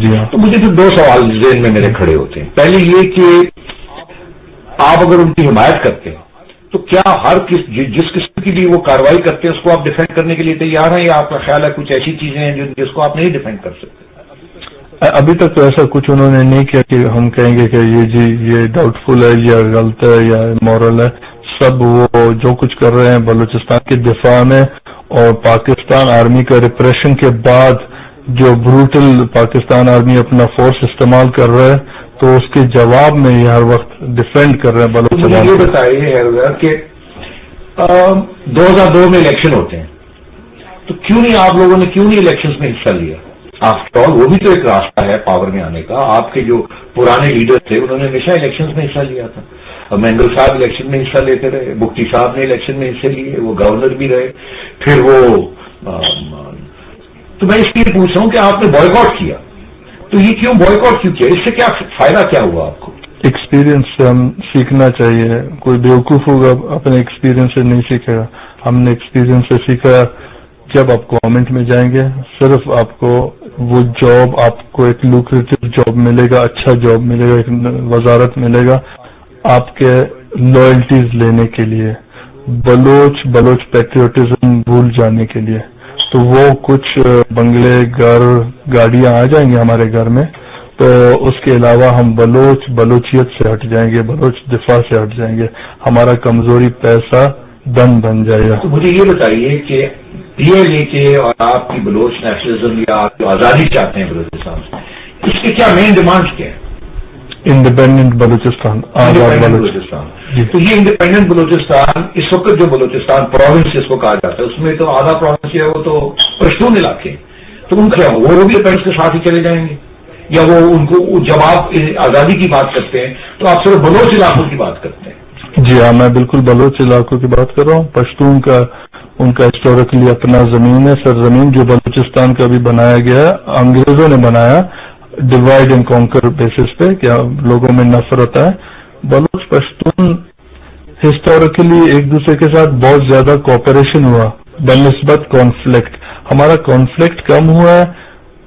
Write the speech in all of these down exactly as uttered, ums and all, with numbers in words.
جی ہاں. تو مجھے تو دو سوال ذہن میں میرے کھڑے ہوتے ہیں. پہلے یہ کہ آپ اگر ان کی حمایت کرتے ہیں تو کیا ہر کس جس قسم کی بھی وہ کارروائی کرتے ہیں اس کو آپ ڈیفینڈ کرنے کے لیے تیار ہیں، یا آپ کا خیال ہے کچھ ایسی چیزیں ہیں جس کو آپ نہیں ڈیفینڈ کر سکتے؟ ابھی تک تو ایسا کچھ انہوں نے نہیں کیا کہ ہم کہیں گے کہ یہ جی یہ ڈاؤٹ فل ہے یا غلط ہے یا مورل ہے. سب وہ جو کچھ کر رہے ہیں بلوچستان کے دفاع میں، اور پاکستان آرمی کا ریپریشن کے بعد جو بروٹل پاکستان آرمی اپنا فورس استعمال کر رہا ہے تو اس کے جواب میں یہ ہر وقت ڈیفینڈ کر رہے ہیں بلوچستان. مجھے یہ بتائیے کہ دو ہزار دو میں الیکشن ہوتے ہیں تو کیوں نہیں آپ لوگوں نے کیوں نہیں الیکشن میں حصہ لیا؟ آفٹر آل وہ بھی تو ایک راستہ ہے پاور میں آنے کا. آپ کے جو پرانے لیڈر تھے انہوں نے ہمیشہ الیکشن میں حصہ لیا تھا. مینگل صاحب الیکشن میں حصہ لیتے رہے، بگٹی صاحب نے الیکشن میں حصے لیے، وہ گورنر بھی رہے، پھر وہ تو میں اس لیے پوچھ رہا ہوں کہ آپ نے بوائیکاٹ کیا تو یہ کیوں بوائیکاٹ کیوں کیا؟ اس سے کیا فائدہ کیا ہوا آپ کو؟ ایکسپیرئنس سے ہم سیکھنا چاہیے. کوئی بیوقوف ہوگا اپنے ایکسپیرئنس سے نہیں سیکھے گا. ہم نے ایکسپیرئنس سے سیکھا. جب آپ گورنمنٹ میں جائیں گے صرف آپ کو وہ جاب، آپ کو ایک لوکریٹو جاب ملے گا، اچھا جاب ملے گا، ایک وزارت ملے گا آپ کے لائلٹیز لینے کے لیے، بلوچ بلوچ پیٹریوٹزم بھول جانے کے لیے. تو وہ کچھ بنگلے، گھر، گاڑیاں آ جائیں گے ہمارے گھر میں، تو اس کے علاوہ ہم بلوچ بلوچیت سے ہٹ جائیں گے، بلوچ دفاع سے ہٹ جائیں گے. ہمارا کمزوری پیسہ دن بن جائے گا. تو مجھے یہ بتائیے کہ پی ایل اے کے اور آپ کی بلوچ نیشنلزم یا آپ جو آزادی چاہتے ہیں بلوچستان سے، اس کے کیا مین ڈیمانڈ کیا ہے؟ انڈیپینڈنٹ بلوچستان، آزاد بلوچستان. تو یہ انڈیپینڈنٹ بلوچستان اس وقت جو بلوچستان پروونس جس کو کہا جاتا ہے اس میں تو آدھا پروونس ہے وہ تو پشتون علاقے، تو ان کا وہ بھی ڈیپینڈنس کے ساتھ ہی چلے جائیں گے، یا وہ ان کو جب آپ آزادی کی بات کرتے ہیں تو آپ صرف بلوچ علاقوں کی بات کرتے ہیں؟ جی ہاں، میں بالکل بلوچ علاقوں کی بات کر رہا ہوں. پشتون کا ان کا ہسٹوریکلی اپنا زمین ہے، سرزمین جو بلوچستان کا بھی بنایا گیا ہے، انگریزوں نے بنایا ڈیوائڈ اینڈ کانکر بیسس پہ، کیا لوگوں میں نفرت ہے. بلوچ پشتون ہسٹوریکلی ایک دوسرے کے ساتھ بہت زیادہ کوپریشن ہوا بنسبت کانفلکٹ. ہمارا کانفلکٹ کم ہوا ہے،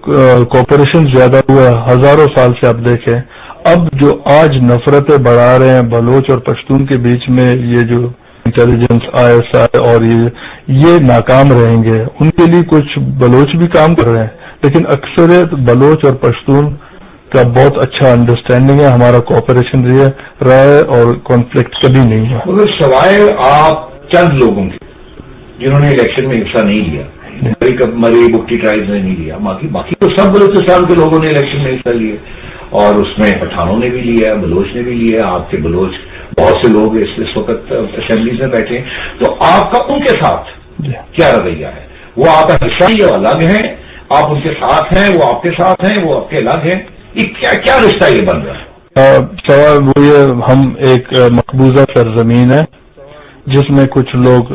کوپریشن زیادہ ہوا ہے. ہزاروں سال سے آپ دیکھیں. اب جو آج نفرتیں بڑھا رہے ہیں بلوچ اور پشتون کے بیچ میں، یہ جو انٹیلیجنس آئی ایس آئی اور یہ یہ ناکام رہیں گے. ان کے لیے کچھ بلوچ بھی کام کر رہے ہیں، لیکن اکثریت بلوچ اور پشتون کا بہت اچھا انڈرسٹینڈنگ ہے. ہمارا کوپریشن رہا ہے اور کانفلکٹ کبھی نہیں ہے. مگر سوائے آپ چند لوگوں کے جنہوں نے الیکشن میں حصہ نہیں لیا، مری بگٹی ٹرائبز نے نہیں لیا، باقی باقی تو سب بلوچستان کے لوگوں نے الیکشن میں حصہ لیے، اور اس میں پٹھانوں نے بھی لیا، بلوچ نے بھی لیا. آپ کے بلوچ بہت سے لوگ اس اس وقت اسمبلیز میں بیٹھے ہیں. تو آپ کا ان کے ساتھ کیا رویہ ہے؟ وہ آپ کا حصہ یہ الگ ہیں، آپ ان کے ساتھ ہیں، وہ آپ کے ساتھ ہیں، وہ آپ کے الگ ہیں، یہ کیا کیا رشتہ یہ بن رہا ہے؟ سوال وہ یہ، ہم ایک مقبوضہ سرزمین ہے جس میں کچھ لوگ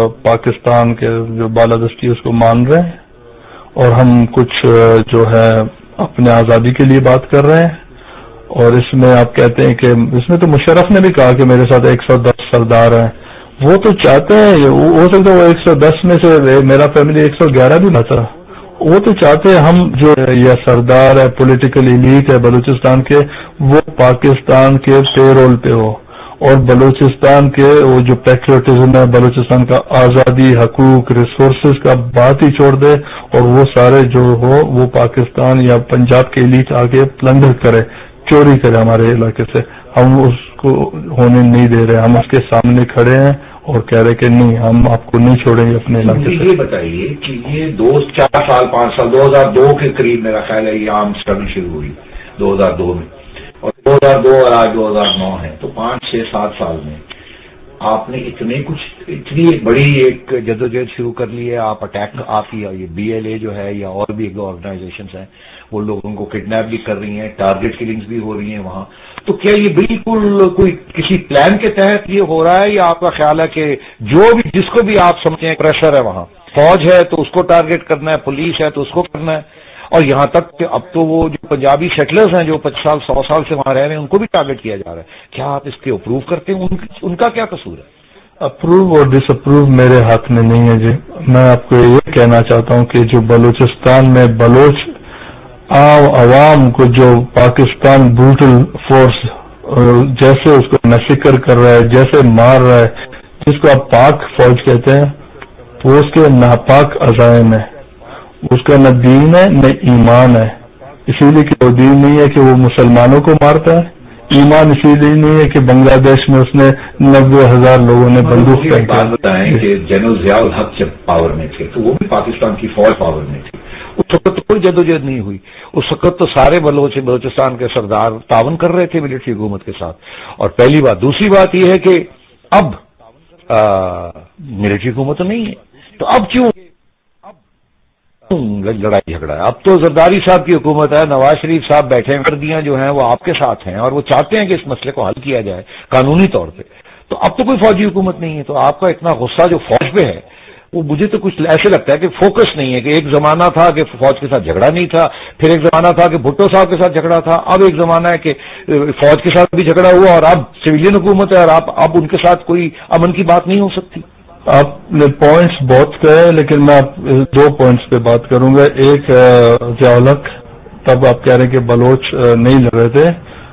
پاکستان کے جو بالادستی اس کو مان رہے ہیں، اور ہم کچھ جو ہے اپنے آزادی کے لیے بات کر رہے ہیں. اور اس میں آپ کہتے ہیں کہ اس میں تو مشرف نے بھی کہا کہ میرے ساتھ ایک سو دس سردار ہیں. وہ تو چاہتے ہیں، ہو سکتا ہے وہ ایک سو دس میں سے میرا فیملی ایک سو گیارہ بھی نہ تھا. وہ تو چاہتے ہیں ہم جو یہ سردار ہے، پولیٹیکل ایلیٹ ہے بلوچستان کے، وہ پاکستان کے پے رول پہ ہو، اور بلوچستان کے وہ جو پیٹریوٹزم ہے، بلوچستان کا آزادی، حقوق، ریسورسز کا بات ہی چھوڑ دے، اور وہ سارے جو ہو وہ پاکستان یا پنجاب کے ایلیٹ آگے پلنڈر کرے، چوری کرے ہمارے علاقے سے. ہم اس کو ہونے نہیں دے رہے. ہم اس کے سامنے کھڑے ہیں اور کہہ رہے کہ نہیں، ہم آپ کو نہیں چھوڑیں گے اپنے علاقے سے. یہ بتائیے کہ یہ دو چار سال پانچ سال دو ہزار دو کے قریب میرا خیال ہے یہ عام اسٹرگل شروع ہوئی دو ہزار دو میں، اور دو ہزار دو اور آج دو ہزار نو ہے، تو پانچ چھ سات سال میں آپ نے اتنے کچھ اتنی ایک بڑی ایک جدوجہد شروع کر لی ہے. آپ اٹیک، آپ کی یہ بی ایل اے جو ہے یا اور بھی آرگنائزیشنز ہیں وہ لوگوں کو کڈنیپ بھی کر رہی ہیں، ٹارگیٹ کلنگز بھی ہو رہی ہیں وہاں. تو کیا یہ بالکل کوئی کسی پلان کے تحت یہ ہو رہا ہے، یا آپ کا خیال ہے کہ جو بھی جس کو بھی آپ سمجھیں ہیں پریشر ہے، وہاں فوج ہے تو اس کو ٹارگیٹ کرنا ہے، پولیس ہے تو اس کو کرنا ہے، اور یہاں تک کہ اب تو وہ جو پنجابی سیٹلرز ہیں جو پچیس سال سو سال سے وہاں رہ رہے ہیں ان کو بھی ٹارگیٹ کیا جا رہا ہے؟ کیا آپ اس کے اپروو کرتے ہیں؟ ان کا کیا قصور ہے؟ اپروو اور ڈس اپروو میرے ہاتھ میں نہیں ہے جی. میں آپ کو یہ کہنا چاہتا ہوں کہ جو بلوچستان میں بلوچ عام عوام کو جو پاکستان بروٹل فورس جیسے اس کو میسیکر کر رہا ہے، جیسے مار رہا ہے، جس کو آپ پاک فوج کہتے ہیں، وہ اس کے ناپاک عزائم ہے، اس کا نہ دین ہے نہ ایمان ہے. اسی لیے کہ وہ دین نہیں ہے کہ وہ مسلمانوں کو مارتا ہے، ایمان اسی لیے نہیں ہے کہ بنگلہ دیش میں اس نے نبے ہزار لوگوں نے بندوق ایک بات بتائیں کہ جنرل ضیاء الحق جب پاور میں تھے تو وہ بھی پاکستان کی فوج پاور میں تھی، اس وقت تو کوئی جدوجہد نہیں ہوئی، اس وقت تو سارے بلوچ بلوچستان کے سردار تعاون کر رہے تھے ملٹری حکومت کے ساتھ. اور پہلی بات. دوسری بات یہ ہے کہ اب ملٹری حکومت تو نہیں ہے، تو اب کیوں لڑائی جھگڑا ہے؟ اب تو زرداری صاحب کی حکومت ہے، نواز شریف صاحب بیٹھے ہیں، کردیاں جو ہیں وہ آپ کے ساتھ ہیں اور وہ چاہتے ہیں کہ اس مسئلے کو حل کیا جائے قانونی طور پہ. تو اب تو کوئی فوجی حکومت نہیں ہے، تو آپ کا اتنا غصہ جو فوج پہ ہے وہ مجھے تو کچھ ایسے لگتا ہے کہ فوکس نہیں ہے. کہ ایک زمانہ تھا کہ فوج کے ساتھ جھگڑا نہیں تھا، پھر ایک زمانہ تھا کہ بھٹو صاحب کے ساتھ جھگڑا تھا، اب ایک زمانہ ہے کہ فوج کے ساتھ بھی جھگڑا ہوا اور اب سویلین حکومت ہے اور آپ اب ان کے ساتھ کوئی امن کی بات نہیں ہو سکتی. آپ نے پوائنٹس بہت کہے لیکن میں آپ دو پوائنٹس پہ بات کروں گا. ایک ضیاء الحق، تب آپ کہہ رہے ہیں کہ بلوچ نہیں لڑ رہے تھے،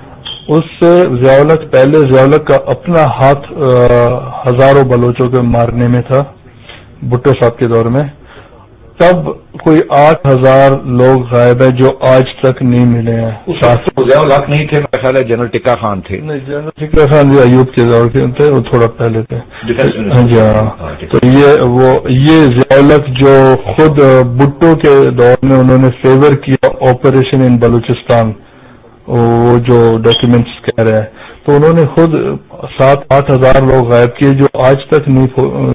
اس سے ضیاء الحق پہلے ضیاء الحق کا اپنا ہاتھ ہزاروں بلوچوں کے مارنے میں تھا بھٹو صاحب کے دور میں. تب کوئی آٹھ ہزار لوگ غائب ہیں جو آج تک نہیں ملے ہیں. ضیاء الحق نہیں تھے، میرا خیال ہے جنرل ٹکا خان تھے. نہیں، جنرل ٹکا خان جو ایوب کے دور کے تھے وہ تھوڑا پہلے تھے. ہاں جی ہاں. تو یہ وہ یہ ضیاء الحق جو خود بھٹو کے دور میں انہوں نے فیور کیا آپریشن ان بلوچستان، وہ جو ڈاکیومنٹس کہہ رہے ہیں، تو انہوں نے خود سات آٹھ ہزار لوگ غائب کیے جو آج تک نہیں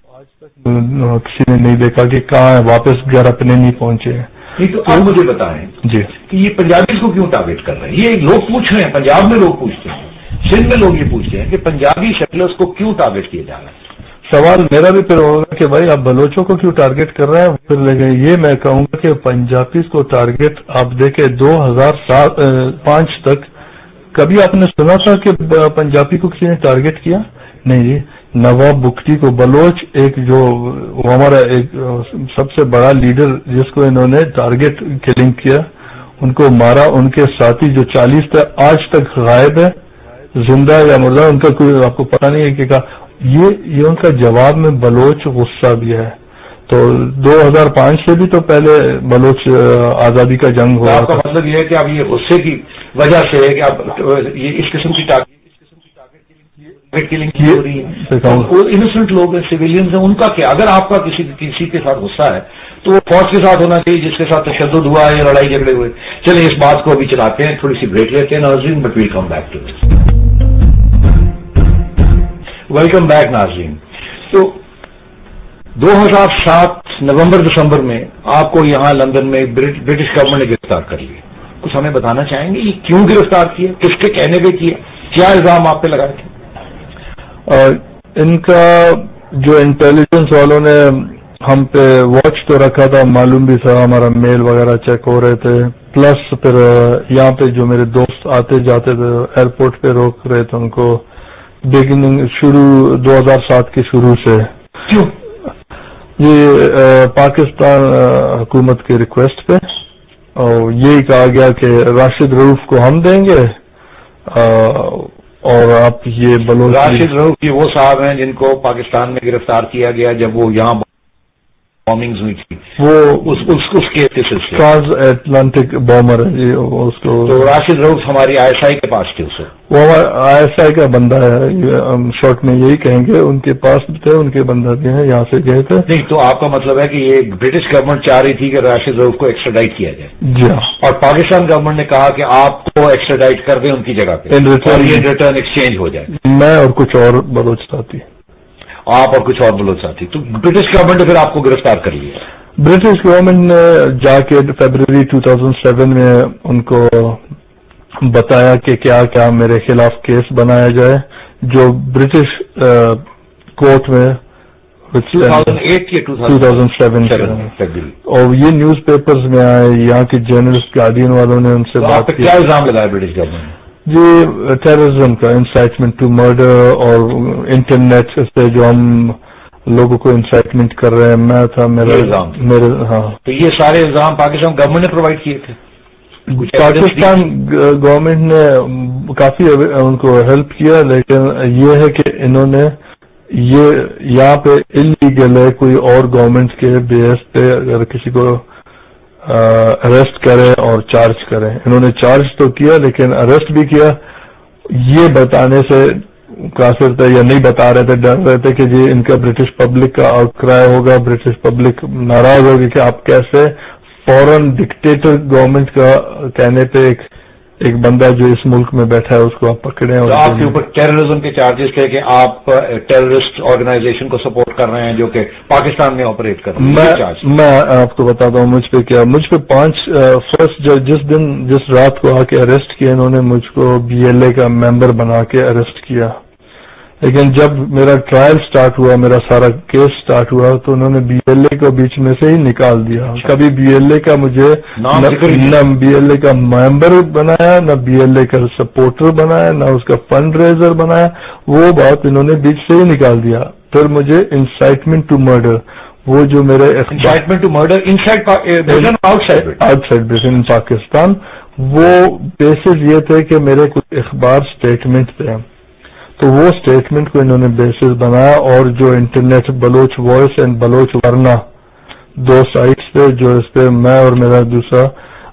کسی نے نہیں دیکھا کہ کہاں ہے، واپس گھر اپنے نہیں پہنچے ہیں. نہیں تو آپ مجھے بتائیں جی کہ یہ پنجابی کو کیوں ٹارگیٹ کر رہے ہیں؟ یہ لوگ پوچھ رہے ہیں، پنجاب میں لوگ پوچھتے ہیں، سندھ میں لوگ یہ پوچھتے ہیں کہ پنجابی شکلس کو کیوں ٹارگیٹ کیا جا رہا ہے. سوال میرا بھی پھر ہوگا کہ بھائی آپ بلوچوں کو کیوں ٹارگیٹ کر رہے ہیں. پھر لیکن یہ میں کہوں گا کہ پنجابی کو ٹارگیٹ آپ دیکھیں دو ہزار سات پانچ تک کبھی آپ نے سنا تھا کہ پنجابی کو کسی نے ٹارگیٹ کیا؟ نہیں جی. نواب بگٹی کو بلوچ ایک جو ہمارا ایک سب سے بڑا لیڈر جس کو انہوں نے ٹارگیٹ کلنگ کیا، ان کو مارا، ان کے ساتھی جو چالیس تھے آج تک غائب ہے، زندہ یا مردہ ان کا کوئی آپ کو پتہ نہیں ہے کہ کہا. یہ یہ ان کا جواب میں بلوچ غصہ بھی ہے. تو دو ہزار پانچ سے بھی تو پہلے بلوچ آزادی کا جنگ ہوا. آپ کا مطلب یہ ہے کہ اب یہ غصے کی وجہ سے ہے کہ اب یہ اس قسم کی کلنگ کی ہو رہی ہے. انوسنٹ لوگ ہیں، سویلینز ہیں، ان کا کیا؟ اگر آپ کا کسی کسی کے ساتھ غصہ ہے تو وہ فوج کے ساتھ ہونا چاہیے جس کے ساتھ تشدد ہوا ہے یا لڑائی جھگڑے ہوئے. چلیں اس بات کو ابھی چلاتے ہیں، تھوڑی سی بریک لیتے ہیں ناظرین، but welcome back to this. Welcome back ناظرین. تو دو ہزار سات نومبر دسمبر میں آپ کو یہاں لندن میں برٹش گورنمنٹ نے گرفتار کر لیا. کچھ ہمیں بتانا چاہیں گے یہ کیوں گرفتار کیا، کس کے کہنے پہ کیا، کیا الزام آپ پہ لگائے تھے؟ ان کا جو انٹیلیجنس والوں نے ہم پہ واچ تو رکھا تھا، معلوم بھی تھا، ہمارا میل وغیرہ چیک ہو رہے تھے. پلس پھر یہاں پہ جو میرے دوست آتے جاتے تھے ایئرپورٹ پہ روک رہے تھے ان کو بگننگ شروع دو ہزار سات کے شروع سے. کیوں؟ یہ پاکستان حکومت کی ریکویسٹ پہ، اور یہی کہا گیا کہ راشد رؤف کو ہم دیں گے اور آپ یہ بلوچ. راشد رؤف یہ وہ صاحب ہیں جن کو پاکستان میں گرفتار کیا گیا جب وہ یہاں بامبنگز ہوئی تھی، وہ اس اس, اس کے سلسلے ٹرانس اٹلانٹک بامبر ہے اس کو. تو راشد رؤف ہماری آئی ایس آئی کے پاس تھے، اسے وہ آئی ایس آئی کا بندہ ہے، ہم شارٹ میں یہی کہیں گے. ان کے پاس بھی تھے، ان کے بندہ بھی ہیں، یہاں سے گئے تھے. نہیں تو آپ کا مطلب ہے کہ یہ برٹش گورنمنٹ چاہ رہی تھی کہ راشد رؤف کو ایکسٹراڈائٹ کیا جائے. جی ہاں. اور پاکستان گورنمنٹ نے کہا کہ آپ کو ایکسٹراڈائٹ کر دیں ان کی جگہ پہ، اور یہ ریٹرن ایکسچینج ہو جائے. میں اور کچھ اور بلوچ ساتھی، آپ اور کچھ اور بلوچ ساتھی. تو برٹش گورنمنٹ نے پھر آپ کو گرفتار کر لیا. برٹش گورنمنٹ نے جا کے فیبروری دو ہزار سات میں ان کو بتایا کہ کیا کیا میرے خلاف کیس بنایا جائے، جو برٹش کورٹ میں دو ہزار آٹھ کے دو ہزار سات، اور یہ نیوز پیپرز میں آئے. یہاں کے جرنلسٹ گارڈین والوں نے ان سے بات کی. کیا الزام لگایا برٹش گورنمنٹ نے؟ جی ٹیررزم کا، انسائٹمنٹ ٹو مرڈر، اور انٹرنیٹ سے جو ہم لوگوں کو انسائٹمنٹ کر رہے ہیں. میں تھا میرا الزام میرے. ہاں. تو یہ سارے الزام پاکستان گورنمنٹ نے پرووائڈ کیے تھے؟ پاکستان گورنمنٹ نے کافی ان کو ہیلپ کیا، لیکن یہ ہے کہ انہوں نے یہ یہاں پہ انلیگل ہے کوئی اور گورنمنٹ کے بیس پہ اگر کسی کو اریسٹ کرے اور چارج کرے. انہوں نے چارج تو کیا لیکن اریسٹ بھی کیا، یہ بتانے سے قاصر تھے یا نہیں بتا رہے تھے، ڈر رہے تھے کہ جی ان کا برٹش پبلک کا آؤٹ کرائے ہوگا، برٹش پبلک ناراض ہوگی کہ آپ کیسے فوراً ڈکٹیٹر گورنمنٹ کا کہنے پہ ایک ایک بندہ جو اس ملک میں بیٹھا ہے اس کو آپ پکڑیں. اور آپ کے اوپر ٹیررزم کے چارجز تھے کہ آپ ٹیررسٹ آرگنائزیشن کو سپورٹ کر رہے ہیں جو کہ پاکستان میں آپریٹ کر رہے ہیں. میں آپ کو بتاتا ہوں مجھ پہ کیا، مجھ پہ پانچ فرسٹ جس دن جس رات کو آ کے اریسٹ کیا انہوں نے مجھ کو بی ایل اے کا ممبر بنا کے اریسٹ کیا، لیکن جب میرا ٹرائل سٹارٹ ہوا، میرا سارا کیس سٹارٹ ہوا تو انہوں نے بی ایل اے کو بیچ میں سے ہی نکال دیا. کبھی بی ایل اے کا مجھے نہ بی ایل اے کا ممبر بنایا، نہ بی ایل اے کا سپورٹر بنایا، نہ اس کا فنڈ ریزر بنایا، وہ بات انہوں نے بیچ سے ہی نکال دیا. پھر مجھے انسائٹمنٹ ٹو مرڈر، وہ جو میرے incitement to murder inside outside in Pakistan, وہ بیسز یہ تھے کہ میرے کچھ اخبار اسٹیٹمنٹ تھے، تو وہ اسٹیٹمنٹ کو انہوں نے بیسس بنایا. اور جو internet Baloch voice and Baloch Warna دو سائٹس پہ جو اس پہ میں اور میرا دوسرا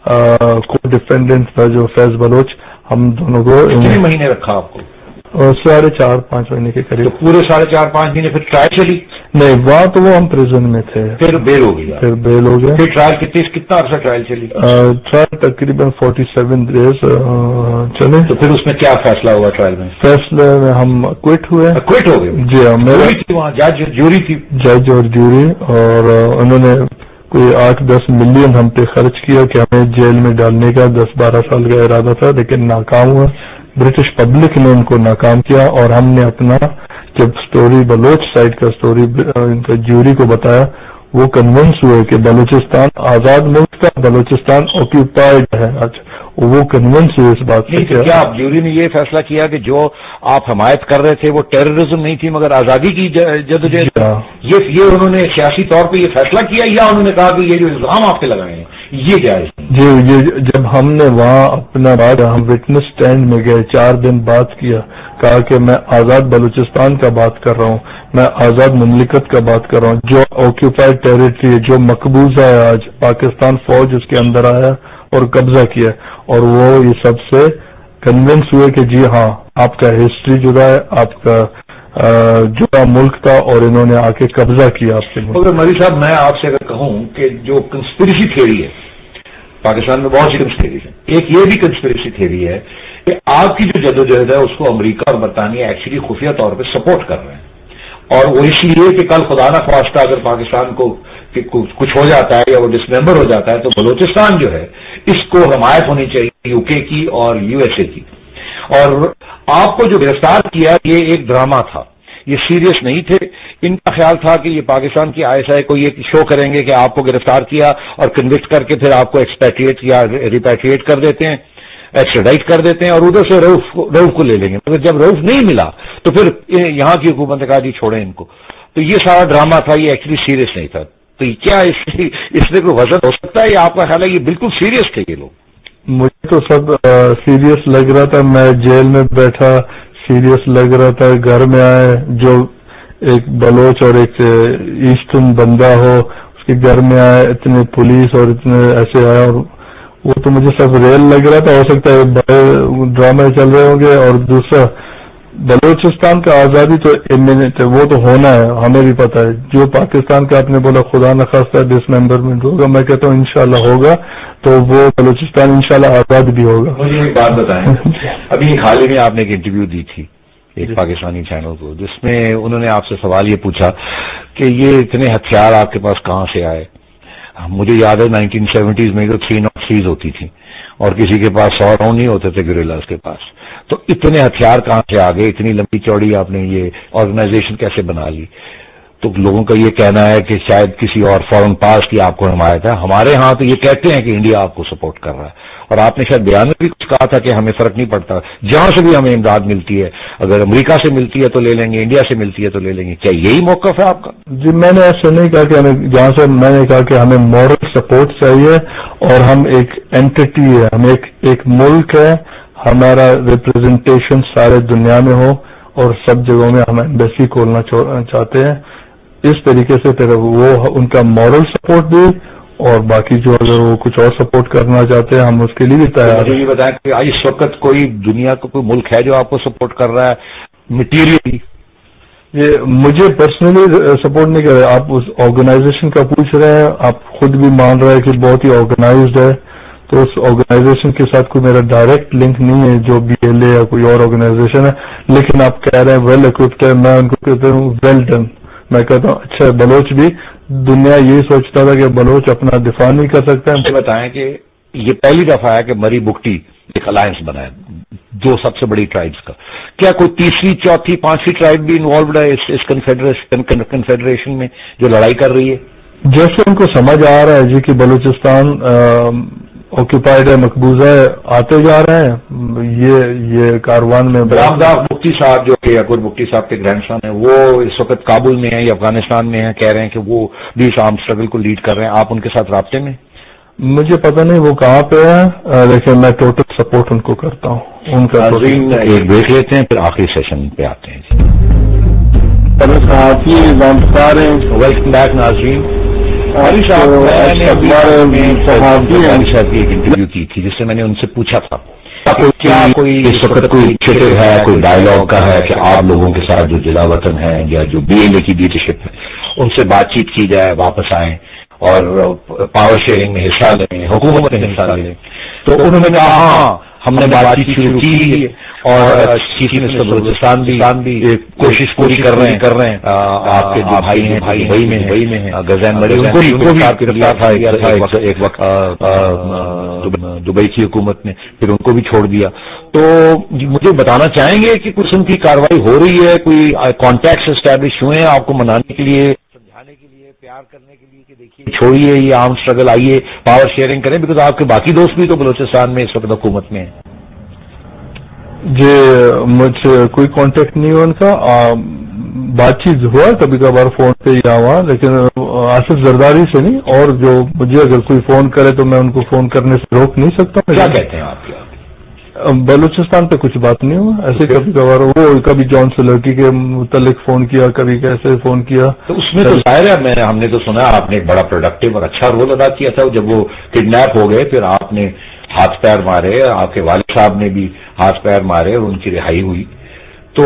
کو ڈیفینڈنٹ تھا جو فیض بلوچ، ہم دونوں کو کتنے مہینے رکھا آپ کو؟ ساڑھے چار پانچ مہینے کے قریب. پورے ساڑھے چار پانچ مہینے پھر ٹرائل چلی؟ نہیں، وہاں تو وہ ہم پریزن میں تھے. پھر بیل ہو گئی؟ پھر بیل ہو گیا. پھر ٹرائل کتنی کتنا عرصہ ٹرائل چلی؟ ٹرائل تقریباً فورٹی سیون ڈیز چلے. تو پھر اس میں کیا فیصلہ ہوا ٹرائل میں؟ فیصلے میں ہم کوئٹ ہوئے. کوئٹ ہو گئے؟ جی ہاں. میری وہاں جج جوری تھی؟ جج اور جوری، اور انہوں نے کوئی آٹھ دس ملین ہم پہ خرچ کیا کہ ہمیں جیل میں ڈالنے کا دس بارہ سال کا ارادہ تھا، لیکن ناکام ہوا. برٹش پبلک نے ان کو ناکام کیا اور ہم نے اپنا جب سٹوری بلوچ سائڈ کا سٹوری ان کا جوری کو بتایا، وہ کنونس ہوئے کہ بلوچستان آزاد ملک کا، بلوچستان آکیوپائڈ ہے. آج وہ کنونس ہوئے اس بات سے. کیا آپ جوری نے یہ فیصلہ کیا کہ جو آپ حمایت کر رہے تھے وہ ٹیررزم نہیں تھی مگر آزادی کی جدوجہد؟ یہ یہ انہوں نے سیاسی طور پہ یہ فیصلہ کیا یا انہوں نے کہا کہ یہ جو الزام آپ پہ لگائے ہیں یہ جائز؟ جی یہ جب ہم نے وہاں اپنا بات ہم وٹنس اسٹینڈ میں گئے، چار دن بات کیا، کہا کہ میں آزاد بلوچستان کا بات کر رہا ہوں، میں آزاد مملکت کا بات کر رہا ہوں جو آکیوپائڈ ٹیریٹری ہے، جو مقبوضہ ہے. آج پاکستان فوج اس کے اندر آیا اور قبضہ کیا، اور وہ یہ سب سے کنونس ہوئے کہ جی ہاں آپ کا ہسٹری جدا ہے، آپ کا جدا ملک تھا اور انہوں نے آ کے قبضہ کیا آپ کے ملک. اگر مری صاحب میں آپ سے اگر کہوں کہ جو کنسپریسی تھیوری ہے پاکستان میں بہت سی کنسپریسی ہے، ایک یہ بھی کنسپریسی تھیوری ہے کہ آپ کی جو جدوجہد ہے اس کو امریکہ اور برطانیہ ایکچولی خفیہ طور پہ سپورٹ کر رہے ہیں، اور وہ اس لیے کہ کل خدا نہ خواستہ اگر پاکستان کو کچھ ہو جاتا ہے یا وہ ڈسممبر ہو جاتا ہے تو بلوچستان جو ہے اس کو حمایت ہونی چاہیے یو کے کی اور یو ایس اے کی. اور آپ کو جو گرفتار کیا یہ ایک ڈرامہ تھا، یہ سیریس نہیں تھے. ان کا خیال تھا کہ یہ پاکستان کی آئی ایس آئی کو یہ شو کریں گے کہ آپ کو گرفتار کیا اور کنوکٹ کر کے پھر آپ کو ایکسپیٹریٹ یا ریپیٹریٹ کر دیتے ہیں، ایکسٹراڈائٹ کر دیتے ہیں اور ادھر سے روف روف کو لے لیں گے. مگر جب روف نہیں ملا تو پھر یہاں کی حکومت نے کہا جی چھوڑیں ان کو. تو یہ سارا ڈرامہ تھا، یہ ایکچولی سیریس نہیں تھا. تو کیا اس اس میں کوئی وزن ہو سکتا ہے یا آپ کا خیال ہے یہ بالکل سیریس تھے یہ لوگ؟ مجھے تو سب سیریس لگ رہا تھا. میں جیل میں بیٹھا سیریس لگ رہا تھا. گھر میں آئے جو ایک بلوچ اور ایک ایسٹرن بندہ ہو اس کے گھر میں آئے، اتنے پولیس اور اتنے ایسے آئے، اور وہ تو مجھے سب ریل لگ رہا تھا. ہو سکتا ہے بڑے ڈرامے چل رہے ہوں گے. اور دوسرا بلوچستان کا آزادی تو امیننٹ ہے، وہ تو ہونا ہے، ہمیں بھی پتا ہے. جو پاکستان کا آپ نے بولا خدا نخواستہ ڈسممبرمنٹ ہوگا، میں کہتا ہوں انشاءاللہ ہوگا تو وہ بلوچستان انشاءاللہ آزاد بھی ہوگا. مجھے ایک بات بتائیں، ابھی حال ہی میں آپ نے ایک انٹرویو دی تھی ایک پاکستانی چینل کو جس میں انہوں نے آپ سے سوال یہ پوچھا کہ یہ اتنے ہتھیار آپ کے پاس کہاں سے آئے. مجھے یاد ہے نائنٹین سیونٹیز میں جو تھری ناٹ تھریز ہوتی تھی اور کسی کے پاس سو راؤنڈ نہیں ہوتے تھے گوریلاز کے پاس، تو اتنے ہتھیار کہاں سے آ گئے، اتنی لمبی چوڑی آپ نے یہ آرگنائزیشن کیسے بنا لی؟ تو لوگوں کا یہ کہنا ہے کہ شاید کسی اور فورن پاس کی آپ کو حمایت ہے. ہمارے ہاں تو یہ کہتے ہیں کہ انڈیا آپ کو سپورٹ کر رہا ہے. اور آپ نے شاید بیان میں بھی کچھ کہا تھا کہ ہمیں فرق نہیں پڑتا, جہاں سے بھی ہمیں امداد ملتی ہے, اگر امریکہ سے ملتی ہے تو لے لیں گے, انڈیا سے ملتی ہے تو لے لیں گے. کیا یہی موقف ہے آپ کا؟ جی میں نے ایسا نہیں کہا کہ ہمیں, جہاں سے میں نے کہا کہ ہمیں مورل سپورٹ چاہیے, اور ہم ایک اینٹی ہے, ہم ایک ایک ملک ہے, ہمارا ریپرزنٹیشن سارے دنیا میں ہو اور سب جگہوں میں ہم ایمبیسی کھولنا چاہتے ہیں. اس طریقے سے پھر وہ ان کا مورل سپورٹ بھی, اور باقی جو اگر وہ کچھ اور سپورٹ کرنا چاہتے ہیں ہم اس کے لیے بھی تیار ہیں. یہ بتائیں کہ اس وقت کوئی دنیا کا کوئی ملک ہے جو آپ کو سپورٹ کر رہا ہے مٹیریلی؟ یہ مجھے پرسنلی سپورٹ نہیں کر رہے, آپ اس آرگنائزیشن کا پوچھ رہے ہیں, آپ خود بھی مان رہے ہیں کہ بہت ہی آرگنائزڈ ہے, تو اس آرگنائزیشن کے ساتھ کوئی میرا ڈائریکٹ لنک نہیں ہے جو بی ایل اے یا کوئی اور آرگنائزیشن ہے. لیکن آپ کہہ رہے ہیں ویل اکوپڈ ہے, میں ان کو کہتا ہوں ویل ڈن. میں کہتا ہوں اچھا, بلوچ بھی, دنیا یہی سوچتا تھا کہ بلوچ اپنا دفاع نہیں کر سکتا. مجھے بتائیں کہ یہ پہلی دفعہ ہے کہ مری بگٹی ایک الائنس بنا ہے دو سب سے بڑی ٹرائبس کا. کیا کوئی تیسری چوتھی پانچویں ٹرائب بھی انوالوڈ ہے اس کنفیڈریشن میں جو لڑائی کر رہی ہے؟ جیسے ان کو سمجھ آ رہا ہے جی کہ بلوچستان آکوپائڈ ہے, مقبوضہ ہے, آتے جا رہے ہیں. یہ یہ کاروان میں رامداس مفتی صاحب جو کہ اکبر مفتی صاحب کے گرینڈ سن ہیں, وہ اس وقت کابل میں ہیں یا افغانستان میں ہیں, کہہ رہے ہیں کہ وہ بھی اس آرم اسٹرگل کو لیڈ کر رہے ہیں. آپ ان کے ساتھ رابطے میں؟ مجھے پتہ نہیں وہ کہاں پہ ہے, لیکن میں ٹوٹل سپورٹ ان کو کرتا ہوں. ان کا ایک دیکھ لیتے ہیں پھر آخری سیشن پہ آتے ہیں. ویلکم بیک ناظرین. صاحب کی ایک انٹرویو کی تھی جس سے میں نے ان سے پوچھا تھا کیا کوئی اس وقت کوئی انیشیٹو ہے, کوئی ڈائلاگ کا ہے کہ آپ لوگوں کے ساتھ جو جلا وطن ہے یا جو بی ایل اے کی لیڈرشپ ہے ان سے بات چیت کی جائے, واپس آئیں اور پاور شیئرنگ میں حصہ لیں, حکومت میں حصہ لیں. تو انہوں نے کہا ہاں ہم نے بات چیت شروع کی اور چیف منسٹر بلوچستان بھی کوشش پوری کر رہے ہیں کر رہے ہیں آپ کے جو بھائی ہیں بھائی بھائی میں بھائی میں غزین مری ان کو بھی گرفتار تھا ایک وقت دبئی کی حکومت نے, پھر ان کو بھی چھوڑ دیا. تو مجھے بتانا چاہیں گے کہ کچھ ان کی کارروائی ہو رہی ہے, کوئی کانٹیکٹس اسٹیبلش ہوئے ہیں آپ کو منانے کے لیے, سمجھانے کے لیے, پیار کرنے کے لیے کہ دیکھیے چھوڑیے یہ آرم اسٹرگل, آئیے پاور شیئرنگ کریں, بیکاز آپ کے باقی دوست بھی تو بلوچستان میں اس وقت حکومت میں ہیں. جی مجھے کوئی کانٹیکٹ نہیں ہوا ان کا, بات چیت ہوا کبھی کبھار فون پہ یا ہوا, لیکن آصف زرداری سے نہیں. اور جو مجھے اگر کوئی فون کرے تو میں ان کو فون کرنے سے روک نہیں سکتا. کیا کہتے ہیں آپ کیا بلوچستان پہ کچھ بات نہیں ہوا ایسے. کبھی کبھار وہ کبھی جان سے لڑکی کے متعلق فون کیا, کبھی کیسے فون کیا. تو اس میں تو ظاہر ہے میں ہم نے تو سنا آپ نے ایک بڑا پروڈکٹیو اور اچھا رول ادا کیا تھا. جب وہ کڈنیپ ہو گئے پھر آپ نے ہاتھ پیر مارے, آپ کے والد صاحب نے بھی ہاتھ پیر مارے اور ان کی رہائی ہوئی. تو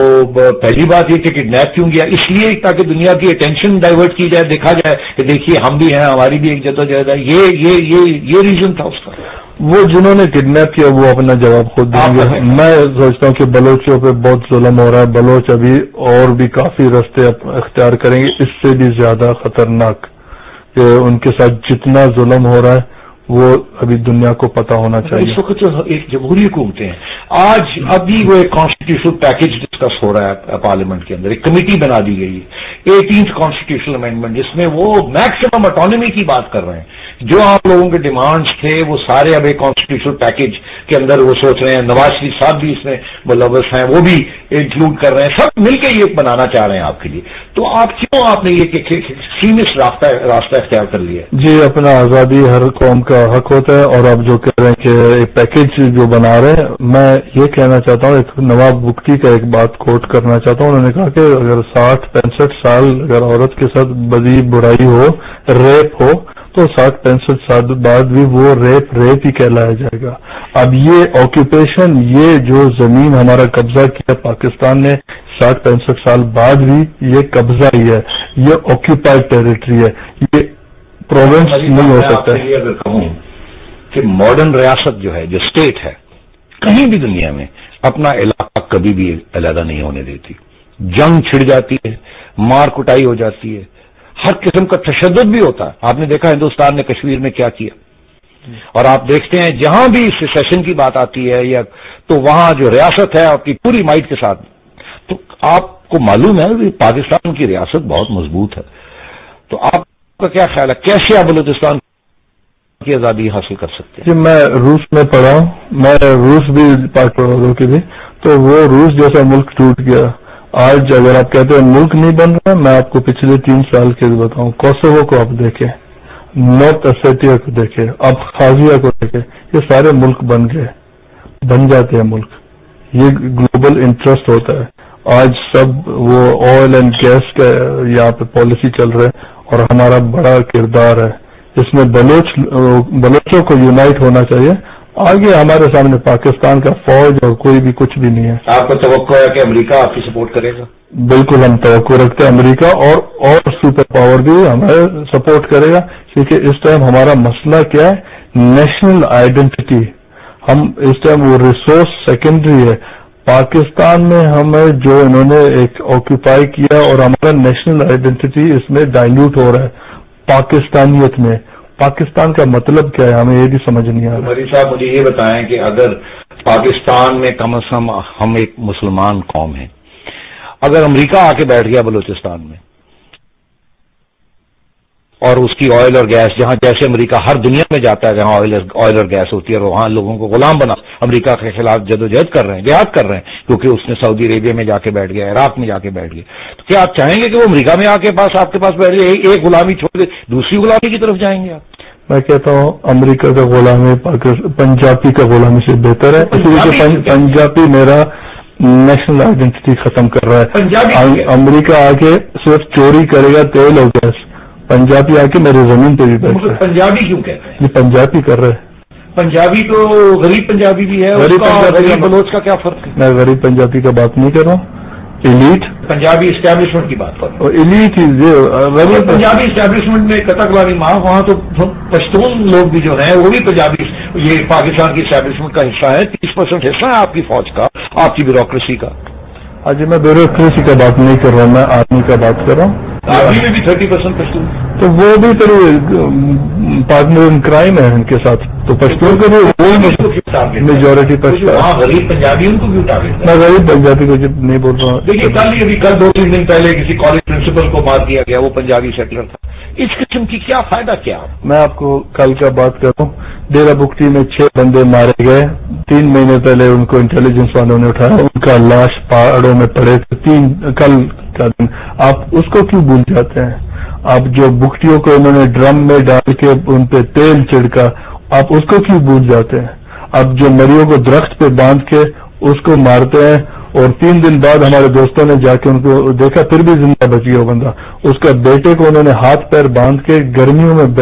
پہلی بات یہ کہ کڈنیپ کیوں گیا؟ اس لیے تاکہ دنیا کی اٹینشن ڈائیورٹ کی جائے, دیکھا جائے کہ دیکھیے ہم بھی ہیں, ہماری بھی ایک جدوجہد ہے. یہ یہ یہ یہ ریزن تھا اس کا. وہ جنہوں نے کڈنیپ کیا وہ اپنا جواب خود دیں گے. میں سوچتا ہوں کہ بلوچوں پہ بہت ظلم ہو رہا ہے. بلوچ ابھی اور بھی کافی راستے اختیار کریں گے اس سے بھی زیادہ خطرناک, کہ ان کے ساتھ جتنا ظلم ہو رہا ہے وہ ابھی دنیا کو پتا ہونا چاہیے. اس وقت ایک جمہوری حکومتیں ہیں. آج ابھی وہ ایک کانسٹیٹیوشنل پیکج ڈسکس ہو رہا ہے پارلیمنٹ کے اندر, ایک کمیٹی بنا دی گئی ہے ایٹینتھ کانسٹیٹیوشنل امینڈمنٹ, جس میں وہ میکسیمم اٹانومی کی بات کر رہے ہیں. جو آپ لوگوں کے ڈیمانڈز تھے وہ سارے اب ایک کانسٹیٹیوشنل پیکج کے اندر وہ سوچ رہے ہیں. نواز شریف صاحب بھی اس میں ملوث ہیں, وہ بھی انکلوڈ کر رہے ہیں. سب مل کے یہ بنانا چاہ رہے ہیں آپ کے لیے. تو آپ کیوں آپ نے یہ سیمس راستہ راستہ اختیار کر لیا؟ جی اپنا آزادی ہر قوم کا حق ہوتا ہے. اور آپ جو کہہ رہے ہیں کہ پیکج جو بنا رہے ہیں, میں یہ کہنا چاہتا ہوں, ایک نواب بگٹی کا ایک بات کوٹ کرنا چاہتا ہوں. انہوں نے کہا کہ اگر ساٹھ پینسٹھ سال اگر عورت کے ساتھ بدی برائی ہو, ریپ ہو, تو ساٹھ پینسٹھ سال بعد بھی وہ ریپ ریپ ہی کہلایا جائے گا. اب یہ آکوپیشن, یہ جو زمین ہمارا قبضہ کیا پاکستان نے ساٹھ پینسٹھ سال بعد بھی یہ قبضہ ہی ہے, یہ آکوپائڈ ٹیریٹری ہے, یہ پروونس نہیں ہو سکتا. اگر کہوں کہ ماڈرن ریاست جو ہے, جو اسٹیٹ ہے, کہیں بھی دنیا میں اپنا علاقہ کبھی بھی علیحدہ نہیں ہونے دیتی. جنگ چھڑ جاتی ہے, مار کٹائی ہو جاتی ہے, ہر قسم کا تشدد بھی ہوتا ہے. آپ نے دیکھا ہندوستان نے کشمیر میں کیا کیا, اور آپ دیکھتے ہیں جہاں بھی سیسن کی بات آتی ہے یا تو وہاں جو ریاست ہے آپ کی پوری مائٹ کے ساتھ. تو آپ کو معلوم ہے کہ پاکستان کی ریاست بہت مضبوط ہے، تو آپ کا کیا خیال ہے کیسے آپ بلوچستان کی آزادی حاصل کر سکتے ہیں؟ جی میں روس میں پڑھا ہوں، میں روس بھی پاک پڑھوں کی بھی، تو وہ روس جیسا ملک ٹوٹ گیا۔ آج اگر آپ کہتے ہیں ملک نہیں بن رہا، میں آپ کو پچھلے تین سال کے بتاؤں، کوسوو کو آپ دیکھیں، نارتھ اسیٹیا کو دیکھیں، اب خازیہ کو دیکھیں، یہ سارے ملک بن گئے، بن جاتے ہیں ملک۔ یہ گلوبل انٹرسٹ ہوتا ہے۔ آج سب وہ آئل اینڈ گیس کا یہاں پہ پالیسی چل رہا ہے اور ہمارا بڑا کردار ہے اس میں۔ بلوچ بلوچوں کو یونائٹ ہونا چاہیے۔ آگے ہمارے سامنے پاکستان کا فوج اور کوئی بھی کچھ بھی نہیں ہے۔ آپ کو توقع ہے کہ امریکہ آپ کی سپورٹ کرے گا؟ بالکل ہم توقع رکھتے ہیں امریکہ اور اور سپر پاور بھی ہمیں سپورٹ کرے گا، کیونکہ اس ٹائم ہمارا مسئلہ کیا ہے؟ National identity. ہم اس ٹائم وہ ریسورس سیکنڈری ہے پاکستان میں، ہمیں جو انہوں نے ایک آکوپائی کیا اور ہمارا نیشنل آئیڈینٹی اس میں ڈائلیوٹ ہو رہا ہے پاکستانیت میں۔ پاکستان کا مطلب کیا ہے ہمیں یہ بھی سمجھ نہیں آ رہا۔ مری صاحب مجھے یہ بتائیں کہ اگر پاکستان میں کم از کم ہم ایک مسلمان قوم ہیں، اگر امریکہ آ کے بیٹھ گیا بلوچستان میں اور اس کی آئل اور گیس، جہاں جیسے امریکہ ہر دنیا میں جاتا ہے جہاں آئل آئل اور گیس ہوتی ہے اور وہاں لوگوں کو غلام بنا امریکہ کے خلاف جدوجہد کر رہے ہیں، جہاد کر رہے ہیں، کیونکہ اس نے سعودی عربیہ میں جا کے بیٹھ گیا، عراق میں جا کے بیٹھ گیا، تو کیا آپ چاہیں گے کہ وہ امریکہ میں آ کے پاس آپ کے پاس بیٹھ گئے، ایک غلامی چھوڑ کے دوسری غلامی کی طرف جائیں گے آپ؟ میں کہتا ہوں امریکہ کا غلامی پنجابی کا غلامی سے بہتر ہے، اس لیے کہ پنجابی میرا نیشنل آئیڈینٹی ختم کر رہا ہے۔ امریکہ آ کے صرف چوری کرے گا تیل اور گیس، پنجابی آ کے میری زمین پہ بھی بیٹھ رہا ہے۔ پنجابی کیوں کہتے ہیں؟ یہ پنجابی کر رہے ہیں۔ پنجابی تو غریب پنجابی بھی ہے، غریب پنجابی بلوچ کا کیا فرق ہے؟ میں غریب پنجابی کا بات نہیں کر رہا ہوں، ایلیٹ پنجابی اسٹیبلشمنٹ کی بات کر رہا ہوں۔ ایلیٹ غریب پنجابی اسٹیبلشمنٹ میں قطع والی ماں، وہاں تو پشتون لوگ بھی جو ہیں وہ بھی پنجابی، یہ پاکستان کی اسٹیبلشمنٹ کا حصہ ہے، تیس پرسینٹ حصہ ہے آپ کی فوج کا، آپ کی بیوروکریسی کا۔ آج میں بیوروکریسی کا بات نہیں کر رہا ہوں، میں آرمی کا بات کر رہا ہوں۔ آرمی میں بھی تھرٹی پرسینٹ پشتون، تو وہ بھی پھر پارٹنر ان کرائم ہے ان کے ساتھ، تو پشتون کو بھی میجورٹی پشتون۔ وہاں غریب پنجابی ان کو کیوں ٹارگیٹ؟ میں غریب پنجابی کو نہیں بول رہا ہوں۔ دیکھیے کل ہی ابھی کل دو تین دن پہلے کسی کالج پرنسپل کو مار دیا گیا، وہ پنجابی سیٹلر تھا۔ اس قسم کی کیا فائدہ کیا؟ میں آپ کو کل کا بات کر رہا ہوں، ڈیرا بگٹی میں چھ بندے مارے گئے، تین مہینے پہلے ان کو انٹیلیجنس والوں نے اٹھایا، ان کا لاش پہاڑوں میں پڑے تھے، تین کل کا دن۔ آپ اس کو کیوں بھول جاتے ہیں؟ آپ جو بگٹیوں کو انہوں نے ڈرم میں ڈال کے ان پہ تیل چھڑکا، آپ اس کو کیوں بھول جاتے ہیں؟ آپ جو مریوں کو درخت پہ باندھ کے اس کو مارتے ہیں، اور تین دن بعد ہمارے دوستوں نے جا کے ان کو دیکھا پھر بھی زندہ بچ گیا وہ بندہ، اس کا بیٹے کو انہوں نے ہاتھ پیر باندھ کے گرمیوں میں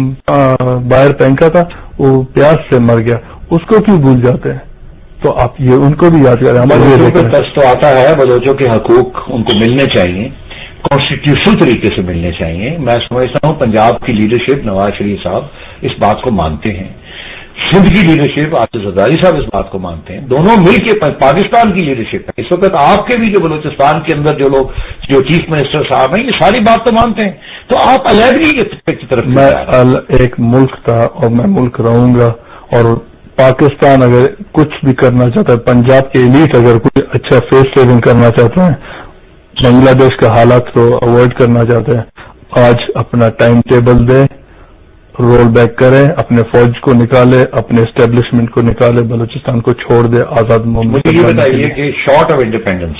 باہر پھینکا تھا، وہ پیاس سے مر گیا، اس کو کیوں بھول جاتے ہیں؟ تو آپ یہ ان کو بھی یاد کریں۔ بلوچوں پہ ٹچ تو آتا ہے، بلوچوں کے حقوق ان کو ملنے چاہیے، کانسٹیٹیوشنل طریقے سے ملنے چاہیے۔ میں سمجھتا ہوں پنجاب کی لیڈرشپ نواز شریف صاحب اس بات کو مانتے ہیں، سندھ کی لیڈرشپ آصف زرداری صاحب اس بات کو مانتے ہیں، دونوں مل کے پاکستان کی لیڈرشپ ہے اس وقت۔ آپ کے بھی جو بلوچستان کے اندر جو لوگ جو چیف منسٹر صاحب ہیں یہ ساری بات تو مانتے ہیں، تو آپ علیحدگی کی طرف؟ میں ایک ملک تھا اور میں ملک رہوں گا، اور پاکستان اگر کچھ بھی کرنا چاہتا ہے، پنجاب کے ایلیٹ اگر کوئی اچھا فیس سیونگ کرنا چاہتے ہیں، بنگلہ دیش کا حالات کو اوائڈ کرنا چاہتے ہیں، آج اپنا ٹائم ٹیبل دے، رول بیک کرے، اپنے فوج کو نکالے، اپنے اسٹیبلشمنٹ کو نکالے، بلوچستان کو چھوڑ دے آزاد مملکت۔ مجھے یہ بتائیے کہ شارٹ آف انڈیپینڈنس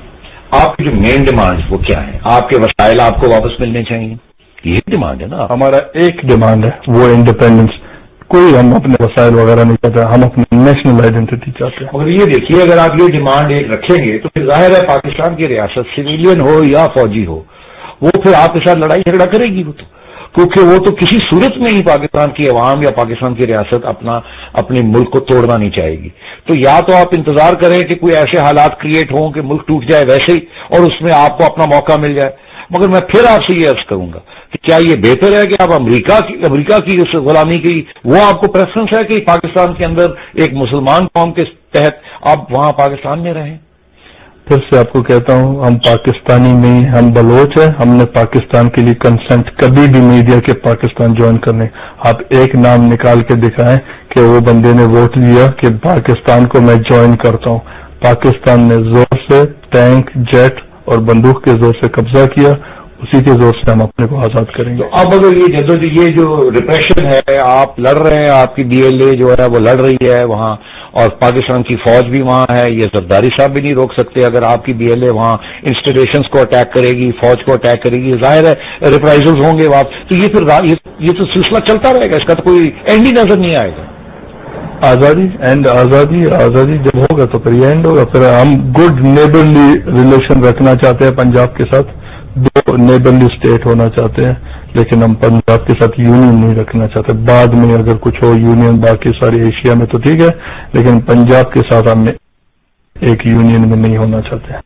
آپ کی جو مین ڈیمانڈ وہ کیا ہے؟ آپ کے وسائل آپ کو واپس ملنے چاہیے، یہ ڈیمانڈ ہے نا؟ ہمارا ایک ڈیمانڈ ہے، وہ انڈیپینڈنس۔ کوئی ہم اپنے وسائل وغیرہ نہیں چاہتے، ہم اپنی نیشنل آئیڈینٹی چاہتے ہیں۔ مگر یہ دیکھیے اگر آپ یہ ڈیمانڈ ایک رکھیں گے تو پھر ظاہر ہے پاکستان کی ریاست سویلین ہو یا فوجی ہو، وہ پھر آپ کے ساتھ لڑائی جھگڑا کرے گی، وہ تو کیونکہ وہ تو کسی صورت میں ہی پاکستان کی عوام یا پاکستان کی ریاست اپنا اپنے ملک کو توڑنا نہیں چاہے گی۔ تو یا تو آپ انتظار کریں کہ کوئی ایسے حالات کریٹ ہوں کہ ملک ٹوٹ جائے ویسے ہی، اور اس میں آپ کو اپنا موقع مل جائے۔ مگر میں پھر آپ سے یہ عرض کروں گا کہ کیا یہ بہتر ہے کہ آپ امریکہ کی امریکہ کی اس غلامی کی وہ آپ کو پریفرنس ہے کہ پاکستان کے اندر ایک مسلمان قوم کے تحت آپ وہاں پاکستان میں رہیں؟ پھر سے آپ کو کہتا ہوں، ہم پاکستانی نہیں، ہم بلوچ ہیں، ہم نے پاکستان کے لیے کنسنٹ کبھی بھی نہیں دیا کہ پاکستان جوائن کرنے۔ آپ ایک نام نکال کے دکھائیں کہ وہ بندے نے ووٹ دیا کہ پاکستان کو میں جوائن کرتا ہوں۔ پاکستان نے زور سے ٹینک، جیٹ اور بندوق کے زور سے قبضہ کیا، اسی کے زور سے ہم اپنے کو آزاد کریں گے۔ تو اب اگر یہ جدوجہد یہ جو ریپریشن ہے، آپ لڑ رہے ہیں، آپ کی بی ایل اے جو ہے وہ لڑ رہی ہے وہاں، اور پاکستان کی فوج بھی وہاں ہے، یہ زرداری صاحب بھی نہیں روک سکتے اگر آپ کی بی ایل اے وہاں انسٹالیشنز کو اٹیک کرے گی، فوج کو اٹیک کرے گی، ظاہر ہے ریپرائزلز ہوں گے وہاں، تو یہ پھر یہ تو سلسلہ چلتا رہے گا، اس کا تو کوئی اینڈ ہی نظر نہیں آئے گا۔ آزادی اینڈ آزادی آزادی جب ہوگا تو پھر یہ اینڈ ہوگا۔ پھر ہم گڈ نیبرلی ریلیشن رکھنا چاہتے ہیں پنجاب کے ساتھ، دو نیبرلی اسٹیٹ ہونا چاہتے ہیں، لیکن ہم پنجاب کے ساتھ یونین نہیں رکھنا چاہتے۔ بعد میں اگر کچھ ہو یونین باقی ساری ایشیا میں تو ٹھیک ہے، لیکن پنجاب کے ساتھ ہم ایک یونین میں نہیں ہونا چاہتے۔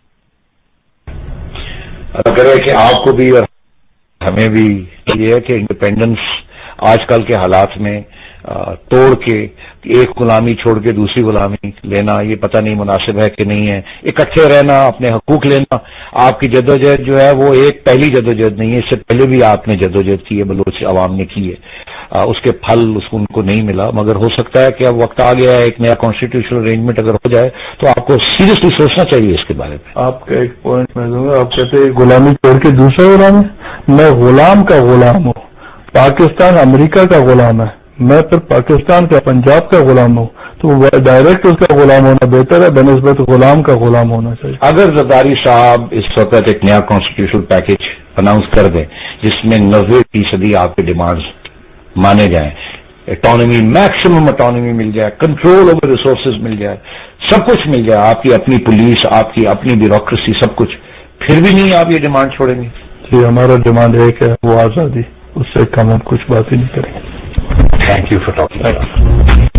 اگر ہے کہ آپ کو بھی اور ہمیں بھی یہ ہے کہ انڈیپینڈنس آج کل کے حالات میں توڑ کے ایک غلامی چھوڑ کے دوسری غلامی لینا یہ پتہ نہیں مناسب ہے کہ نہیں ہے، اکٹھے رہنا، اپنے حقوق لینا، آپ کی جدوجہد جو ہے وہ ایک پہلی جدوجہد نہیں ہے، اس سے پہلے بھی آپ نے جدوجہد کی ہے، بلوچ عوام نے کی ہے، اس کے پھل اس کو ان کو نہیں ملا، مگر ہو سکتا ہے کہ اب وقت آ گیا ہے ایک نیا کانسٹیٹیوشنل ارینجمنٹ اگر ہو جائے تو آپ کو سیریسلی سوچنا چاہیے اس کے بارے میں۔ آپ کا ایک پوائنٹ میں دوں گا، آپ کہتے ہیں غلامی چھوڑ کے دوسرا غلام ہے، میں غلام کا غلام ہوں، پاکستان امریکہ کا غلام ہے، میں پھر پاکستان کا پنجاب کا غلام ہوں، تو ڈائریکٹ اس کا غلام ہونا بہتر ہے بنسبت غلام کا غلام ہونا چاہیے۔ اگر زرداری صاحب اس وقت ایک نیا کانسٹیٹیوشنل پیکج اناؤنس کر دیں جس میں نوے فیصدی آپ کے ڈیمانڈز مانے جائیں، اٹانومی میکسیمم اٹانومی مل جائے، کنٹرول اوور ریسورسز مل جائے، سب کچھ مل جائے، آپ کی اپنی پولیس، آپ کی اپنی بیوروکریسی، سب کچھ، پھر بھی نہیں آپ یہ ڈیمانڈ چھوڑیں گے؟ جی ہمارا ڈیمانڈ ایک ہے، وہ آزادی، اس سے کم ہم کچھ بات ہی نہیں کریں گے۔ Thank you for talking.